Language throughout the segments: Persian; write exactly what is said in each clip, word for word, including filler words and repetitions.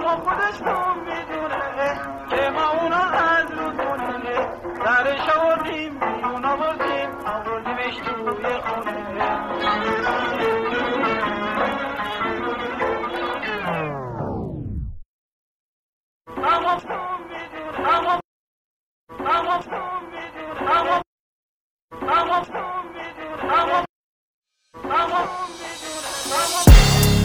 اما خودش خوب میدونه که ما اونا از رو دونه درش آوردیم بیرون آوردیم آوردیمش توی خونه اما خوب میدونه اما اما خوب میدونه اما اما خوب میدونه اما اما خوب میدونه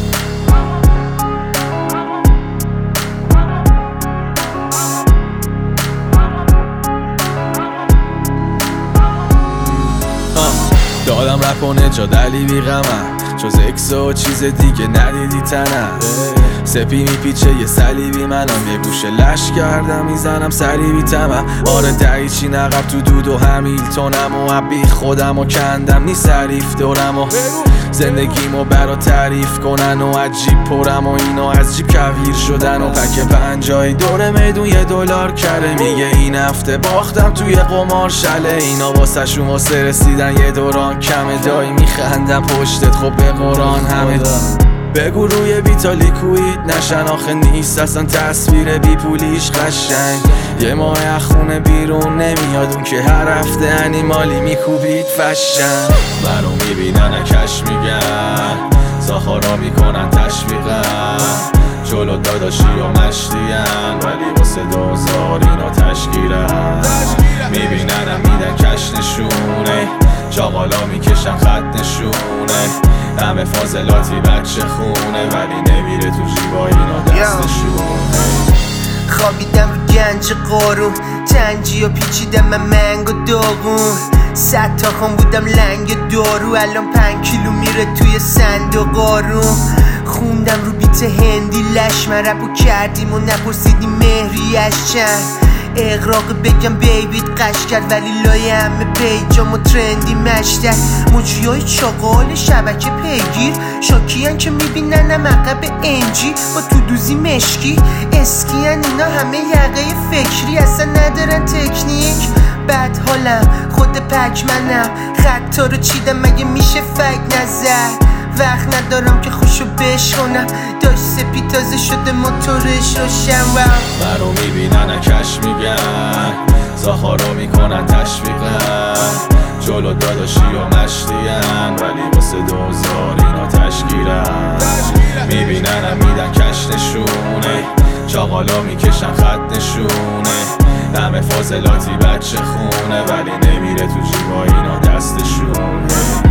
دادم رکنه جا دلی بی غمم جز اکس و چیز دیگه ندیدی تنم سپی میپیچه یه صلیبی منم یه گوشه لش کردم میزنم سری بی تمم آره دریچی نقب تو دود و همیلتونم و عبی خودم و کندم نی سریف دورم و زندگیمو برا تعریف کنن و عجیب پرم و اینا از جیب کویر شدن و پک پنجایی دور میدون یه دلار کره میگه این هفته باختم توی قمار شله اینا واسه شون واسه رسیدن یه دوران کمه دایی میخندم پشتت خب به قرآن همه دا بگو روی بیتا لیکوید نشن آخه نیست اصلا تصویر بی پولیش قشنگ یه ماه از خونه بیرون نمیاد اون که هر هفته انیمالی میکوبید فشن منو میبینن کش میگن زاخارا میکنن تشویقن جلو داداشی و مشتین ولی واسه دوزار اینا تشکیرن میبیننم میدن کش نشونه چاقالا میکشن خط نشونه همه فاضلاتی بچه خونه ولی نمیره تو جیبا اینا دستشونه خوابیدم رو گنج قارون تنجی و پیچیدم من منگ و داغون صد تا خون بودم لنگ دارو الان پنج کیلو میره توی صندوق آروم خوندم رو بیت هندی لش من رپو کردیم و نپرسیدیم مهریش چند اقراق بگم بیبیت قش کرد ولی لای همه پیجام و ترندی مشتر موجیای چاقال شبکه پیگیر شاکیان که میبیننم عقب انجی با تو دوزی مشکی اسکیان اینا همه یقه فکری اصلا ندارن تکنیک بد حالم خود پک منم خطا رو چیدم مگه میشه فک نظر وقت ندارم که خوشو بشکنم داشت سپی تازه شده موتورش روشن منو میبینن کش میگن زاخارو میکنن تشویقن جلو داداشی و مشتین ولی واسه دوزار اینا تشکیرن میبیننم میدن کش نشونه چاقالا میکشن خط نشونه همه فاضلاتی بچه خونه ولی نمیره تو جیبا اینا دستشونه